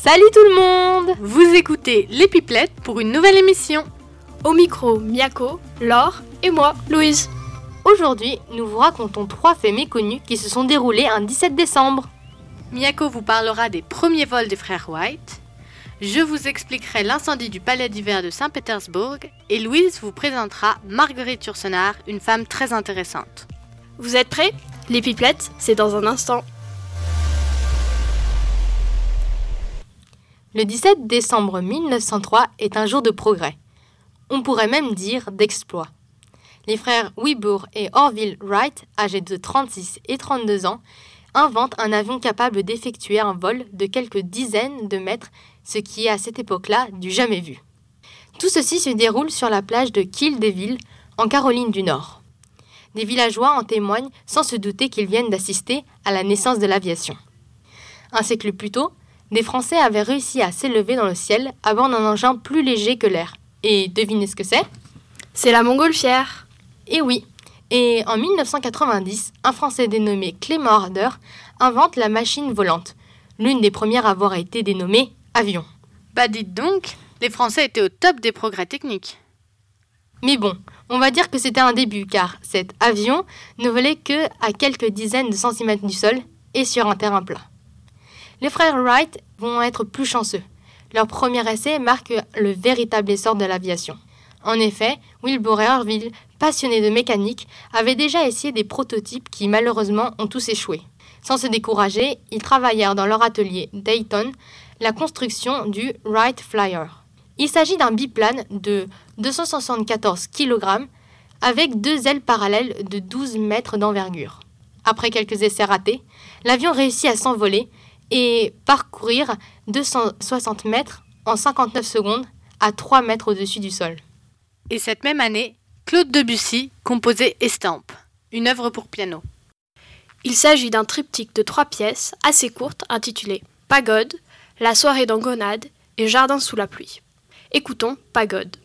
Salut tout le monde! Vous écoutez Les Pipelettes pour une nouvelle émission. Au micro, Miyako, Laure et moi, Louise. Aujourd'hui, nous vous racontons 3 faits méconnus qui se sont déroulés un 17 décembre. Miyako vous parlera des premiers vols des frères White. Je vous expliquerai l'incendie du palais d'hiver de Saint-Pétersbourg. Et Louise vous présentera Marguerite Yourcenar, une femme très intéressante. Vous êtes prêts? Les Pipelettes, c'est dans un instant. Le 17 décembre 1903 est un jour de progrès. On pourrait même dire d'exploit. Les frères Wilbur et Orville Wright, âgés de 36 et 32 ans, inventent un avion capable d'effectuer un vol de quelques dizaines de mètres, ce qui est à cette époque-là du jamais vu. Tout ceci se déroule sur la plage de Kill Devil, en Caroline du Nord. Des villageois en témoignent sans se douter qu'ils viennent d'assister à la naissance de l'aviation. Un siècle plus tôt, des Français avaient réussi à s'élever dans le ciel à bord d'un engin plus léger que l'air. Et devinez ce que c'est? C'est la montgolfière. Eh oui. Et en 1990, un Français dénommé Clément Harder invente la machine volante, l'une des premières à avoir été dénommée avion. Bah dites donc, les Français étaient au top des progrès techniques. Mais bon, on va dire que c'était un début, car cet avion ne volait que à quelques dizaines de centimètres du sol et sur un terrain plat. Les frères Wright vont être plus chanceux. Leur premier essai marque le véritable essor de l'aviation. En effet, Wilbur et Orville, passionnés de mécanique, avaient déjà essayé des prototypes qui malheureusement ont tous échoué. Sans se décourager, ils travaillèrent dans leur atelier Dayton la construction du Wright Flyer. Il s'agit d'un biplane de 274 kg avec 2 ailes parallèles de 12 mètres d'envergure. Après quelques essais ratés, l'avion réussit à s'envoler et parcourir 260 mètres en 59 secondes à 3 mètres au-dessus du sol. Et cette même année, Claude Debussy composait Estampe, une œuvre pour piano. Il s'agit d'un triptyque de 3 pièces assez courtes intitulées Pagode, La soirée dans Gonade et Jardin sous la pluie. Écoutons Pagode.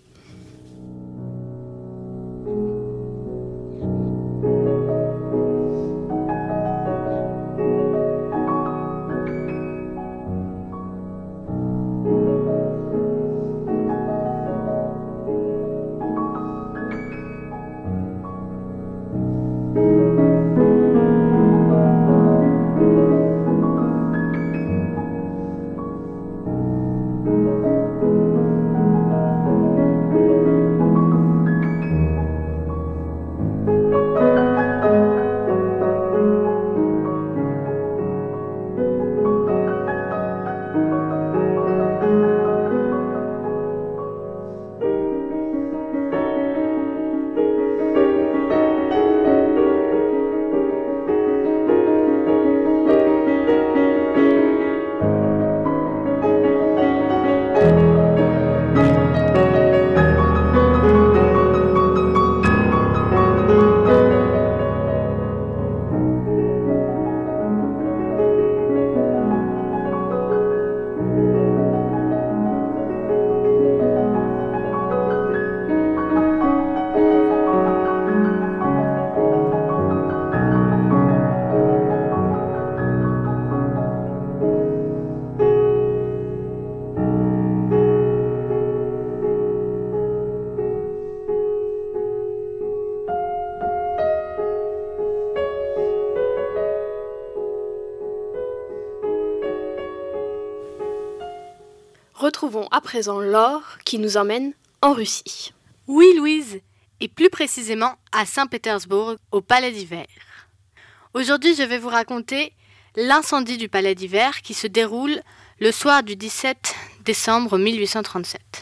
Retrouvons à présent Laure qui nous emmène en Russie. Oui Louise, et plus précisément à Saint-Pétersbourg, au palais d'hiver. Aujourd'hui je vais vous raconter l'incendie du palais d'hiver qui se déroule le soir du 17 décembre 1837.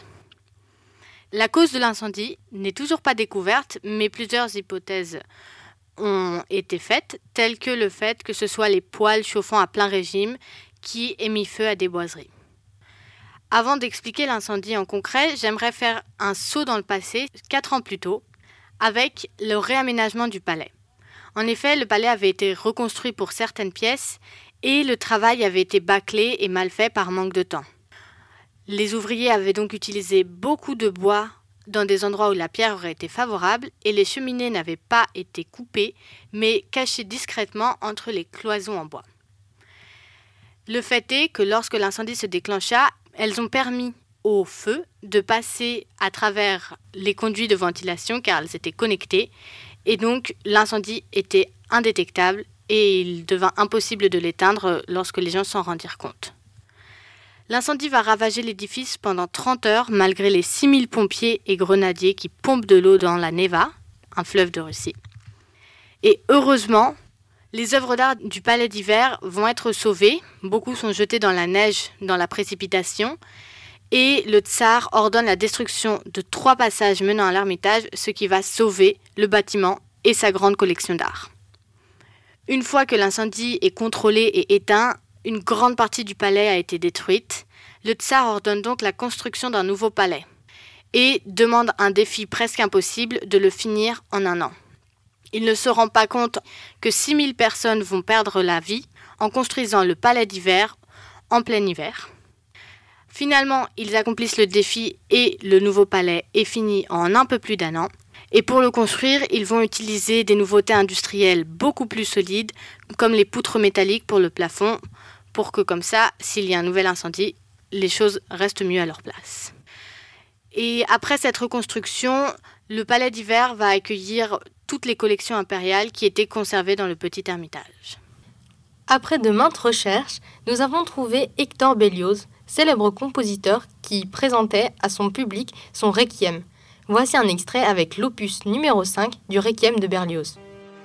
La cause de l'incendie n'est toujours pas découverte, mais plusieurs hypothèses ont été faites, telles que le fait que ce soit les poêles chauffant à plein régime qui aient mis feu à des boiseries. Avant d'expliquer l'incendie en concret, j'aimerais faire un saut dans le passé, 4 ans plus tôt, avec le réaménagement du palais. En effet, le palais avait été reconstruit pour certaines pièces et le travail avait été bâclé et mal fait par manque de temps. Les ouvriers avaient donc utilisé beaucoup de bois dans des endroits où la pierre aurait été favorable et les cheminées n'avaient pas été coupées mais cachées discrètement entre les cloisons en bois. Le fait est que lorsque l'incendie se déclencha, elles ont permis au feu de passer à travers les conduits de ventilation car elles étaient connectées et donc l'incendie était indétectable et il devint impossible de l'éteindre lorsque les gens s'en rendirent compte. L'incendie va ravager l'édifice pendant 30 heures malgré les 6000 pompiers et grenadiers qui pompent de l'eau dans la Neva, un fleuve de Russie. Et heureusement, les œuvres d'art du palais d'hiver vont être sauvées. Beaucoup sont jetés dans la neige, dans la précipitation. Et le tsar ordonne la destruction de 3 passages menant à l'Ermitage, ce qui va sauver le bâtiment et sa grande collection d'art. Une fois que l'incendie est contrôlé et éteint, une grande partie du palais a été détruite. Le tsar ordonne donc la construction d'un nouveau palais et demande un défi presque impossible de le finir en 1 an. Il ne se rend pas compte que 6000 personnes vont perdre la vie en construisant le palais d'hiver en plein hiver. Finalement, ils accomplissent le défi et le nouveau palais est fini en un peu plus d'1 an. Et pour le construire, ils vont utiliser des nouveautés industrielles beaucoup plus solides, comme les poutres métalliques pour le plafond, pour que comme ça, s'il y a un nouvel incendie, les choses restent mieux à leur place. Et après cette reconstruction, le palais d'hiver va accueillir toutes les collections impériales qui étaient conservées dans le petit Ermitage. Après de maintes recherches, nous avons trouvé Hector Berlioz, célèbre compositeur qui présentait à son public son Requiem. Voici un extrait avec l'opus numéro 5 du Requiem de Berlioz.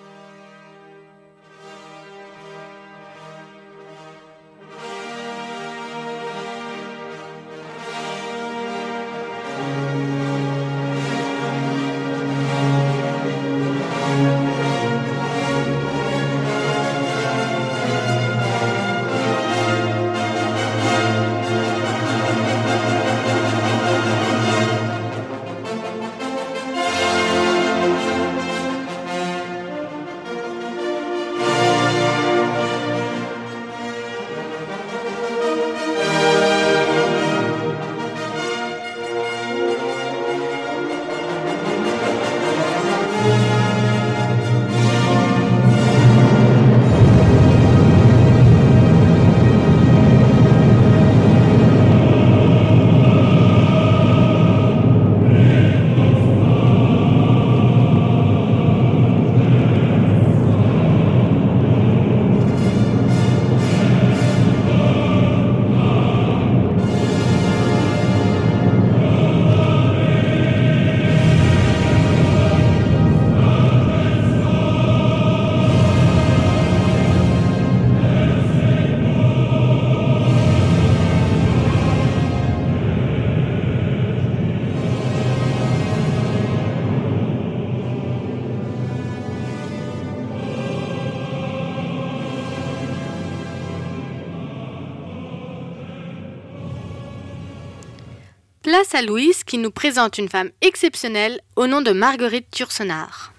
Place à Louise qui nous présente une femme exceptionnelle au nom de Marguerite Yourcenar.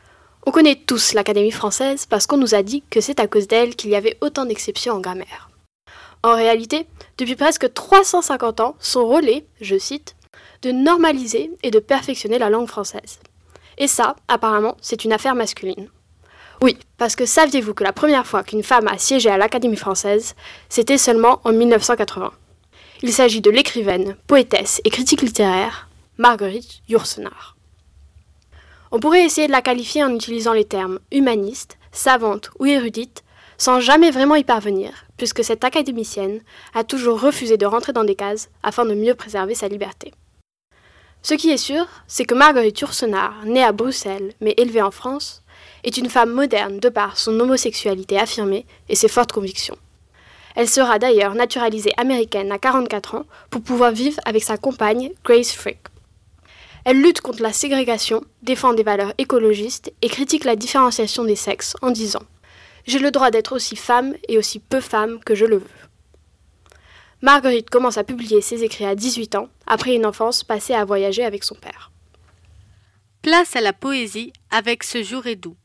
On connaît tous l'Académie française parce qu'on nous a dit que c'est à cause d'elle qu'il y avait autant d'exceptions en grammaire. En réalité, depuis presque 350 ans, son rôle est, je cite, de normaliser et de perfectionner la langue française. Et ça, apparemment, c'est une affaire masculine. Oui, parce que saviez-vous que la première fois qu'une femme a siégé à l'Académie française, c'était seulement en 1980. Il s'agit de l'écrivaine, poétesse et critique littéraire Marguerite Yourcenar. On pourrait essayer de la qualifier en utilisant les termes humaniste, savante ou érudite, sans jamais vraiment y parvenir, puisque cette académicienne a toujours refusé de rentrer dans des cases afin de mieux préserver sa liberté. Ce qui est sûr, c'est que Marguerite Yourcenar, née à Bruxelles mais élevée en France, est une femme moderne de par son homosexualité affirmée et ses fortes convictions. Elle sera d'ailleurs naturalisée américaine à 44 ans pour pouvoir vivre avec sa compagne Grace Frick. Elle lutte contre la ségrégation, défend des valeurs écologistes et critique la différenciation des sexes en disant « J'ai le droit d'être aussi femme et aussi peu femme que je le veux ». Marguerite commence à publier ses écrits à 18 ans, après une enfance passée à voyager avec son père. Place à la poésie avec Ce jour est doux.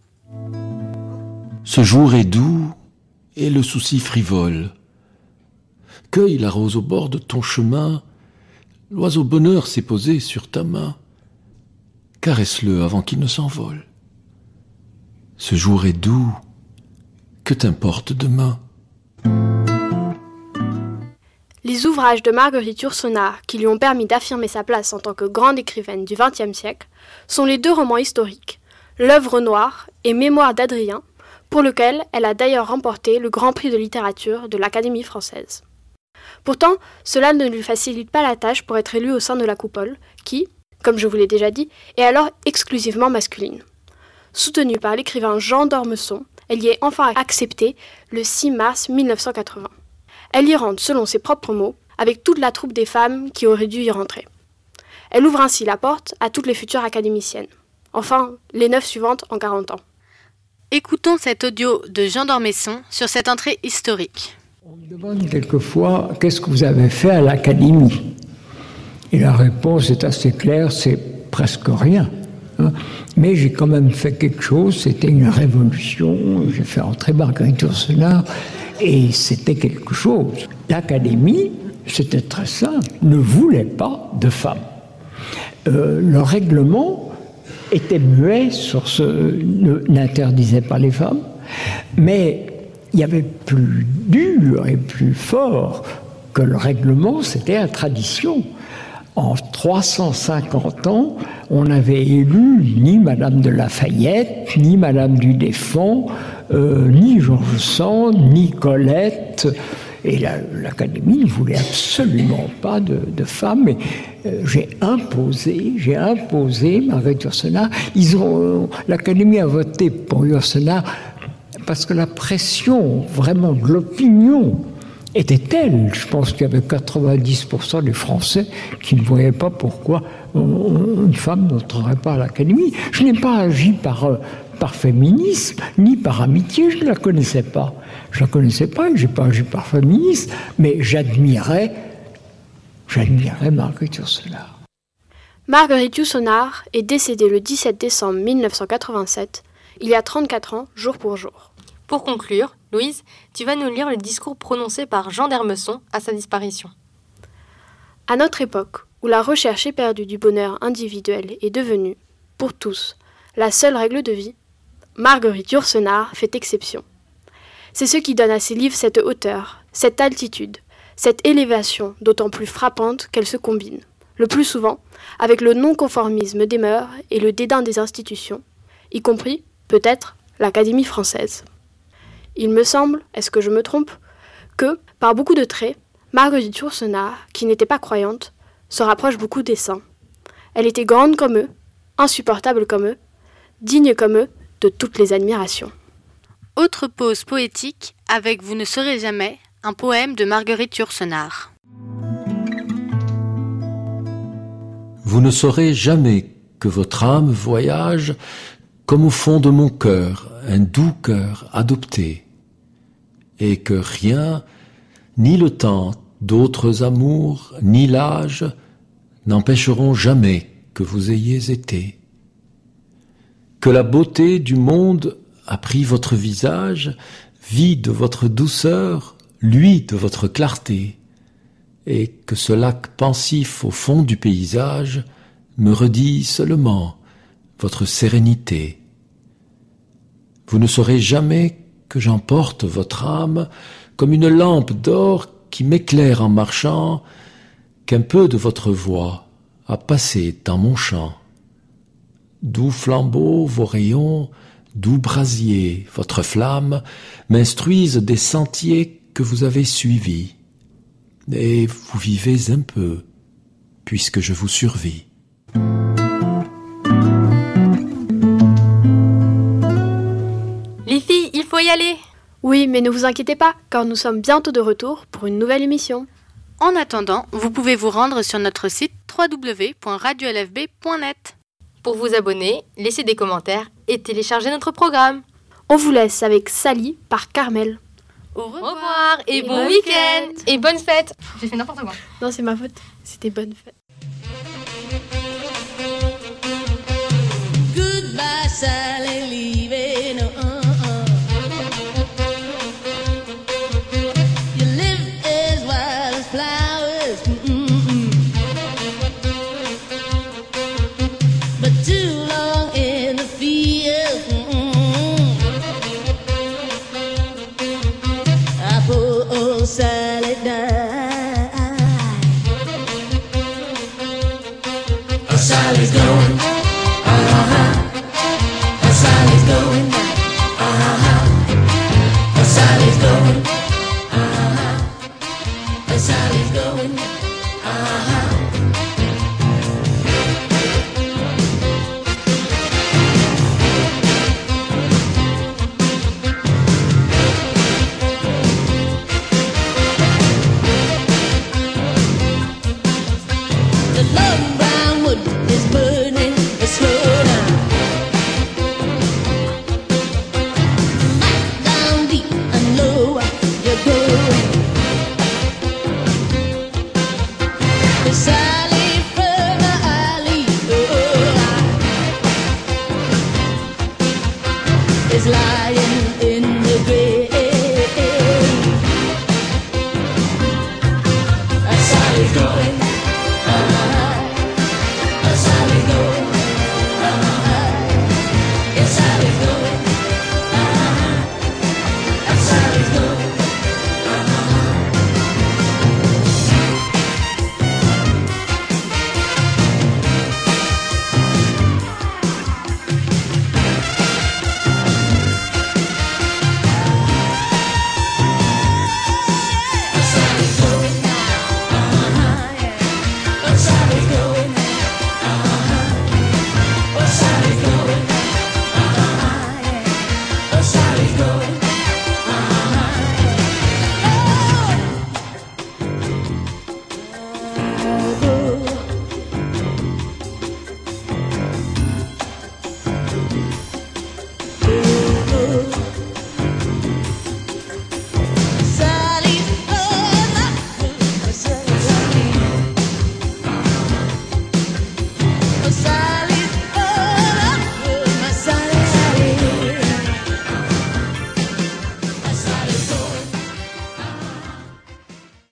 Ce jour est doux et le souci frivole. Cueille la rose au bord de ton chemin, l'oiseau bonheur s'est posé sur ta main. Caresse-le avant qu'il ne s'envole. Ce jour est doux, que t'importe demain? Les ouvrages de Marguerite Yourcenar, qui lui ont permis d'affirmer sa place en tant que grande écrivaine du XXe siècle, sont les 2 romans historiques, L'œuvre noire et Mémoires d'Adrien, pour lequel elle a d'ailleurs remporté le Grand Prix de littérature de l'Académie française. Pourtant, cela ne lui facilite pas la tâche pour être élue au sein de la coupole, qui, comme je vous l'ai déjà dit, est alors exclusivement masculine. Soutenue par l'écrivain Jean d'Ormesson, elle y est enfin acceptée le 6 mars 1980. Elle y rentre, selon ses propres mots, avec toute la troupe des femmes qui auraient dû y rentrer. Elle ouvre ainsi la porte à toutes les futures académiciennes. Enfin, les 9 suivantes en 40 ans. Écoutons cet audio de Jean d'Ormesson sur cette entrée historique. On me demande quelquefois « Qu'est-ce que vous avez fait à l'Académie ?» Et la réponse est assez claire, c'est presque rien. Mais j'ai quand même fait quelque chose, c'était une révolution, j'ai fait entrer Marguerite Yourcenar, et c'était quelque chose. L'Académie, c'était très simple, ne voulait pas de femmes. Le règlement était muet sur n'interdisait pas les femmes, mais il y avait plus dur et plus fort que le règlement, c'était la tradition. En 350 ans, on n'avait élu ni Madame de Lafayette, ni Madame du Défend, ni George Sand, ni Colette. Et l'Académie ne voulait absolument pas de femmes. Et, j'ai imposé Marguerite Yourcenar. L'Académie a voté pour Yourcenar parce que la pression vraiment de l'opinion était telle. Je pense qu'il y avait 90% des Français qui ne voyaient pas pourquoi une femme n'entrerait pas à l'Académie. Je n'ai pas agi par féminisme, ni par amitié, je ne la connaissais pas. Je ne la connaissais pas et je n'ai pas agi par féminisme, mais j'admirais Marguerite Yourcenar. Marguerite Yourcenar est décédée le 17 décembre 1987, il y a 34 ans, jour pour jour. Pour conclure, Louise, tu vas nous lire le discours prononcé par Jean d'Ormesson à sa disparition. À notre époque, où la recherche éperdue du bonheur individuel est devenue, pour tous, la seule règle de vie, Marguerite Yourcenar fait exception. C'est ce qui donne à ses livres cette hauteur, cette altitude, cette élévation d'autant plus frappante qu'elle se combine, le plus souvent, avec le non-conformisme des mœurs et le dédain des institutions, y compris, peut-être, l'Académie française. Il me semble, est-ce que je me trompe, que, par beaucoup de traits, Marguerite Yourcenar, qui n'était pas croyante, se rapproche beaucoup des saints. Elle était grande comme eux, insupportable comme eux, digne comme eux de toutes les admirations. Autre pause poétique avec Vous ne saurez jamais, un poème de Marguerite Yourcenar. Vous ne saurez jamais que votre âme voyage comme au fond de mon cœur, un doux cœur adopté, et que rien, ni le temps d'autres amours, ni l'âge, n'empêcheront jamais que vous ayez été. Que la beauté du monde a pris votre visage, vit de votre douceur, lui de votre clarté, et que ce lac pensif au fond du paysage me redit seulement votre sérénité. Vous ne saurez jamais que j'emporte votre âme comme une lampe d'or qui m'éclaire en marchant, qu'un peu de votre voix a passé dans mon champ. Doux flambeaux vos rayons, doux brasier votre flamme, m'instruisent des sentiers que vous avez suivis. Et vous vivez un peu, puisque je vous survis. Les filles, il faut y aller. Oui, mais ne vous inquiétez pas, car nous sommes bientôt de retour pour une nouvelle émission. En attendant, vous pouvez vous rendre sur notre site www.radiolfb.net. Pour vous abonner, laissez des commentaires et téléchargez notre programme. On vous laisse avec Sally par Carmel. Au revoir et bon week-end. Et bonne fête. J'ai fait n'importe quoi. Non, c'est ma faute. C'était bonne fête. Goodbye, Sally, leaving. You live as wild as flowers, but too long in the field. I pull old Sally down. Sally's going. Sally's going. Sally's going. Sally's going. The long brown wood is burning slow now. Back down deep and lower you're going. Beside